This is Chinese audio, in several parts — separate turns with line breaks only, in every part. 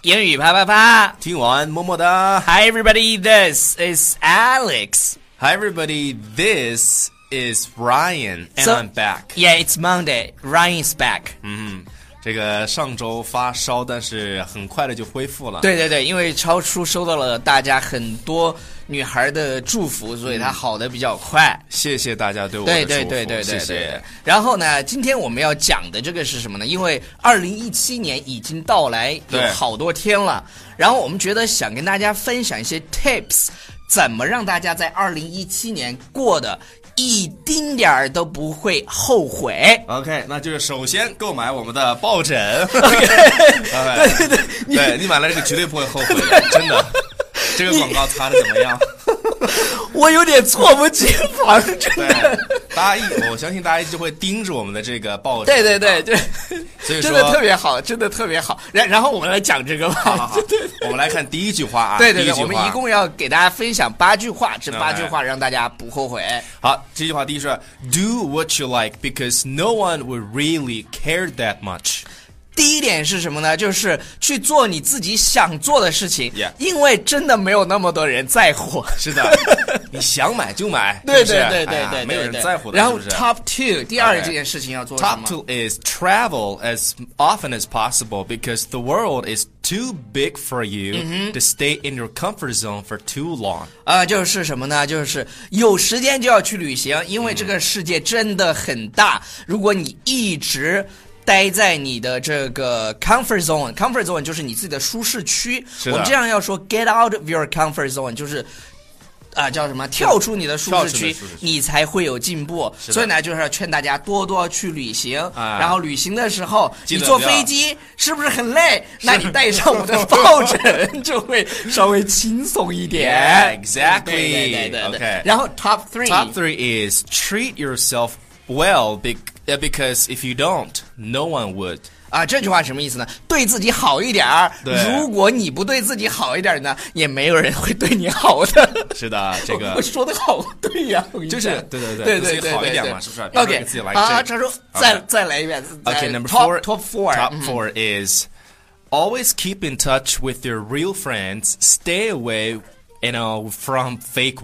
英语啪啪啪，
听完么么哒。
Hi everybody, this is Alex.
Hi everybody, this is Ryan and I'm back.
Yeah, it's Monday. Ryan is back.
这个上周发烧，但是很快的就恢复了。
对对对，因为超叔收到了大家很多女孩的祝福，所以他好的比较快。
谢谢大家对我的祝福。
对，
谢谢。
然后呢，今天我们要讲的这个是什么呢？因为2017年已经到来有好多天了，然后我们觉得想跟大家分享一些 tips， 怎么让大家在2017年过得一丁点儿都不会后悔。
OK， 那就是首先购买我们的抱枕。对，你买了这个绝对不会后悔的，真的。这个广告擦的怎么样？
我有点猝不及防，真的。
我相信大家就会盯着我们的这个抱枕。
对，
所以说
真的特别好，真的特别好。然后我们来讲这个吧。
好，我们来看第一句话啊。
对，我们一共要给大家分享8句话，这8句话让大家不后悔。
好，这句话第一是 Do what you like because no one will really care that much。
第一点是什么呢？就是去做你自己想做的事情，
Yeah.
因为真的没有那么多人在乎。
是的，你想买就买，
对，
没有人在乎的。
然后
是不是
Top 2， 第二件事情要做什么
？Top 2 is travel as often as possible because the world is too big for you to stay in your comfort zone for too long。
就是什么呢？就是有时间就要去旅行，因为这个世界真的很大。如果你一直待在你的这个 comfort zone 就是你自己的舒适区。我们这样要说 get out of your comfort zone 就是叫什么？跳出你的舒适区，你才会有进步。所以呢，就是要劝大家多多去旅行。然后旅行的时候，你坐飞机是不是很累？那你带上我们的抱枕就会稍微轻松一点。
Exactly。
对。
Okay.
然后 Top
3 is treat yourself well because if you don't, no one would。
这句话什么意思呢？对自己好一点儿。如果你不对自己好一点呢，也没有人会对你好的。
是的，这个
我说的好对呀，
就是对，对自己好一点嘛，是不是
？OK，
自己来
他说再来一遍。
OK， Number 4 is always keep in touch with your real friends. Stay away, from fake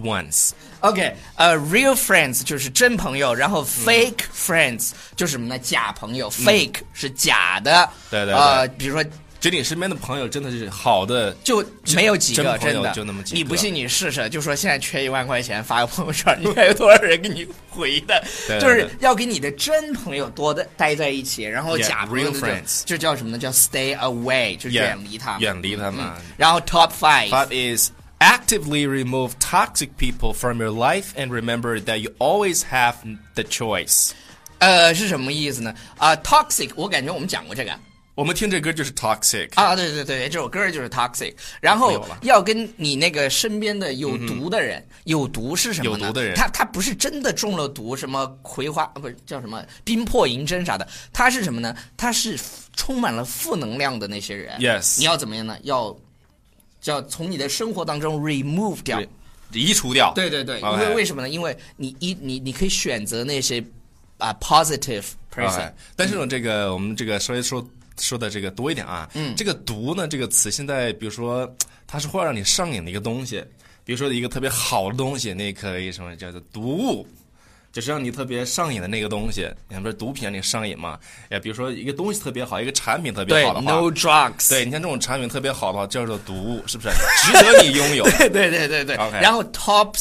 ones.OK，real friends 就是真朋友，然后 fake friends 就是什么呢？假朋友。fake 是假的。对。比如说， 就你身边的朋友真的是好的，
就没有几个，
真的就那么几个。
你不信你试试，就说现在缺1万块钱，发个朋友圈，你看有多少人给你回的？就是要跟你的真朋友多的待在一起，然后假朋友就叫什么呢？叫 stay away， 就远离他们。然后 Top
5 is actively remove toxic people from your life and remember that you always have the choice。
是什么意思呢？toxic 我感觉我们讲过这个。
我们听这歌就是 toxic
对，这首歌就是 toxic。然后要跟你那个身边的有毒的人，有毒是什么呢？
有毒的人，
他不是真的中了毒，什么葵花不是叫什么冰魄银针啥的，他是什么呢？他是充满了负能量的那些人。
Yes，
你要怎么样呢？要从你的生活当中 remove 掉，
移除掉。
对，因为为什么呢？因为你可以选择那些positive person。
但是呢，这个我们这个稍微说的这个多一点啊。这个毒呢，这个词现在比如说它是会让你上瘾的一个东西，比如说一个特别好的东西，那可以什么叫做毒物，就是让你特别上瘾的那个东西。你看不是毒品让你上瘾嘛？比如说一个东西特别好，一个产品特别好的话，
对 ，no drugs。
对，你看这种产品特别好的话，叫做毒物，是不是？值得你拥有。
对。
Okay.
然后 Top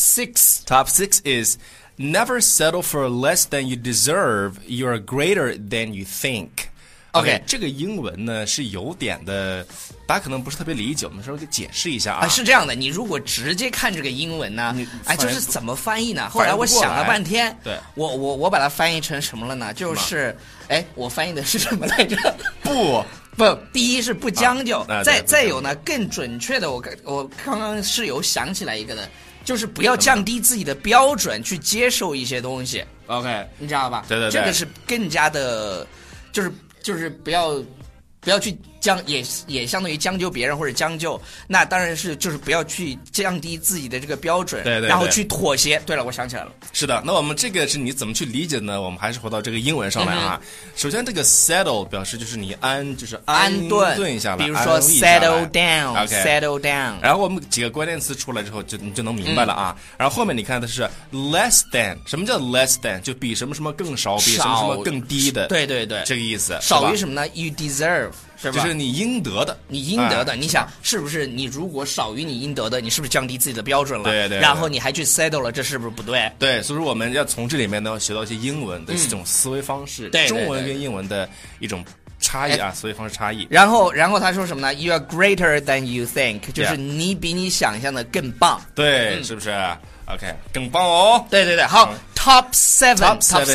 6
is never settle for less than you deserve. You are greater than you think.OK， 这个英文呢是有点的，大家可能不是特别理解，我们稍微给解释一下啊。
是这样的，你如果直接看这个英文呢，就是怎么翻译呢？后来我想了半天，
对，
我把它翻译成什么了呢？就是我翻译的是什么来着？
不，
第一是不将就，再有呢更准确的，我刚刚是有想起来一个的，就是不要降低自己的标准去接受一些东西。
OK，
你知道吧？
对，
这个是更加的，就是不要去也相当于将就别人或者将就，那当然是就是不要去降低自己的这个标准，
对，
然后去妥协。对了，我想起来了，
是的。那我们这个是你怎么去理解呢？我们还是回到这个英文上来啊。首先，这个 settle 表示就是你安顿下来，
比如说 settle down，settle down。
然后我们几个关键词出来之后，你就能明白了啊。然后后面你看的是 less than， 什么叫 less than？ 就比什么什么更少，比什么什么更低的，
对，
这个意思。
少于什么呢 ？You deserve。
就是你应得的，
你想是不是？你如果少于你应得的，你是不是降低自己的标准了？
对，
然后你还去 settle 了，这是不是不对？
对，所以说我们要从这里面呢学到一些英文的这种思维方式，中文跟英文的一种差异啊，思维方式差异。
然后他说什么呢 ？You are greater than you think， 就是你比你想象的更棒。
对，是不是？OK， 更棒哦。
对，好。Top 7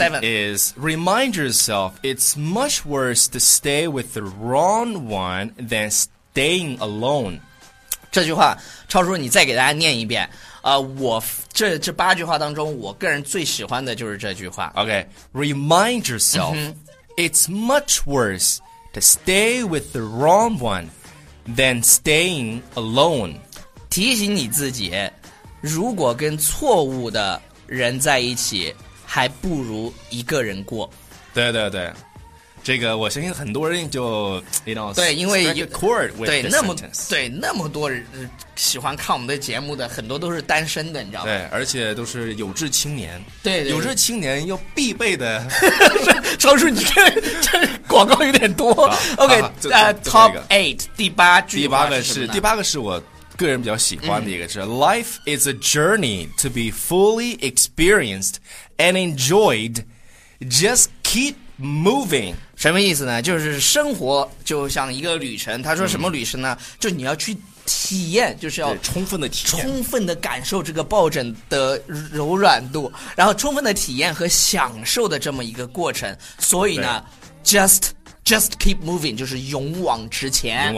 is remind yourself it's much worse to stay with the wrong one than staying alone.
这句话，超叔你再给大家念一遍。我这8句话当中，我个人最喜欢的就是这句话。
OK， remind yourself it's much worse to stay with the wrong one than staying alone.
提醒你自己，如果跟错误的人在一起，还不如一个人过。
对，这个我相信很多人就
对，因为
那
么多人喜欢看我们的节目的，很多都是单身的，你知道吗？
对，而且都是有志青年。
对，
有志青年要必备的。
超叔，你看这广告有点多。OK，Top 8第8句话是什么呢？
第八个是我个人比较喜欢的一个是 Life is a journey to be fully experienced and enjoyed. Just keep moving.
什么意思呢？就是生活就像一个旅程。他说什么旅程呢？就你要去体验，就是要
充分
的感受这个抱枕的柔软度，然后充分的体验和享受的这么一个过程。所以呢 just keep moving 就是勇往直前。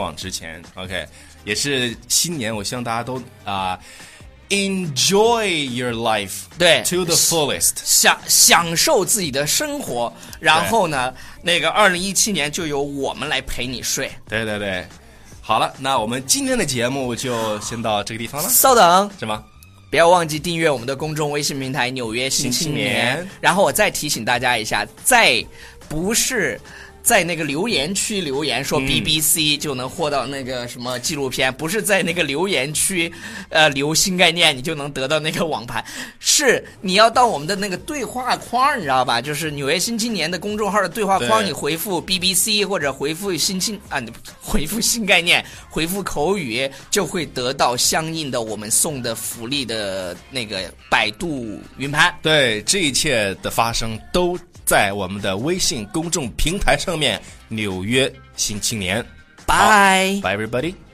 OK， 也是新年，我希望大家都enjoy your life
对
to the fullest，
享受自己的生活。然后呢，那个2017年就由我们来陪你睡。
对，好了，那我们今天的节目就先到这个地方了。
稍等，
什么？
不要忘记订阅我们的公众微信平台《纽约新青年》。然后我再提醒大家一下，再不是在那个留言区留言说 BBC 就能获到那个什么纪录片，不是在那个留言区留新概念你就能得到那个网盘，是你要到我们的那个对话框，你知道吧？就是纽约新青年的公众号的对话框，你回复 BBC 或者回复回复新概念，回复口语，就会得到相应的我们送的福利的那个百度云盘。
对，这一切的发生都在我们的微信公众平台上面，纽约新青年。
Bye
everybody.